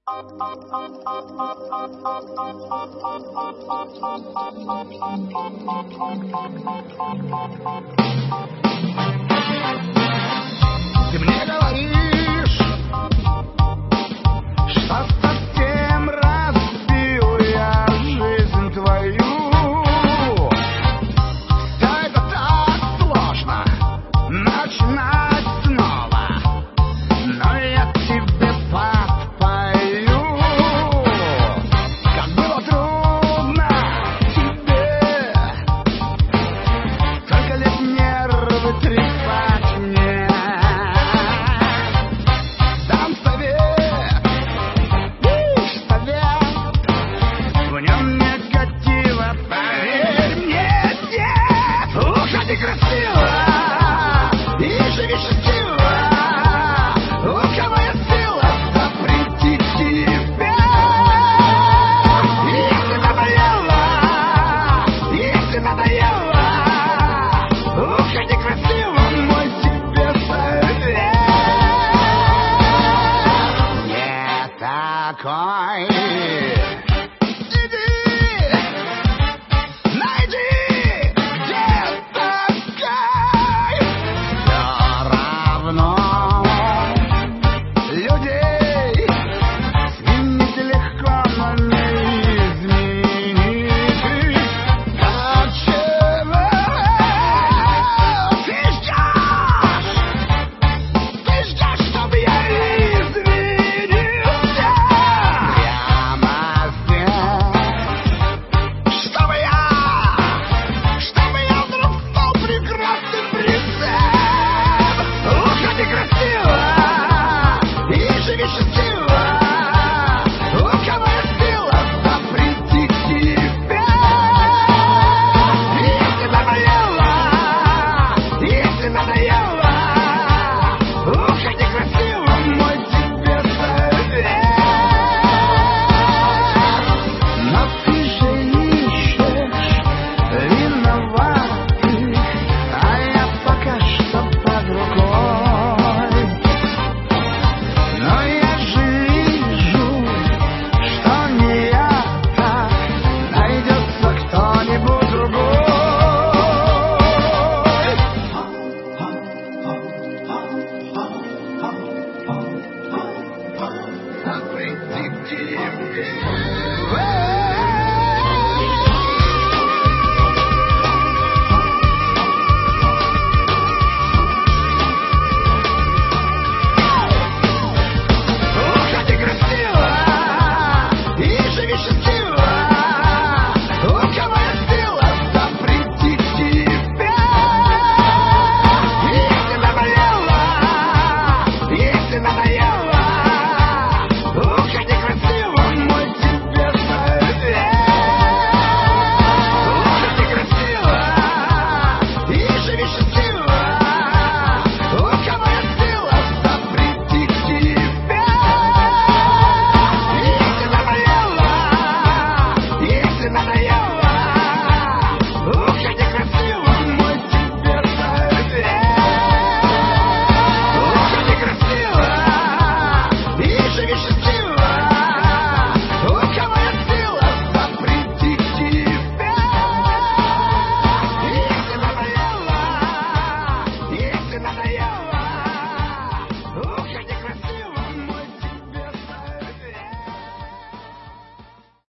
Ты мне говоришь, что совсем разбил я жизнь твою. Все это так сложно начинать снова, но я тебе подпою. Как было трудно тебе, только лишь нервы трепать мне. Дам совет, совет, в нем негатива, поверь мне, нет. Уходи красиво и живи счастливо. У кого есть сила запретить тебя? Если надоело, уходи красиво, мой тебе совет. Не такой. Иди, найди, где такой. Все равно людей сменить легко, но не изменить. А чего ты ждешь? Ты ждешь, чтобы я изменился? Прямо здесь, чтобы я вдруг стал прекрасным принцем. Уходи красиво и живи счастливо. У кого есть сила запретить тебя? Если надоело, уходи красиво, мой тебе совет. Но ты же ищешь виноватых, а я пока что под рукой. Но я же вижу, что не я-то, найдется кто-нибудь другой. Запретить тебе.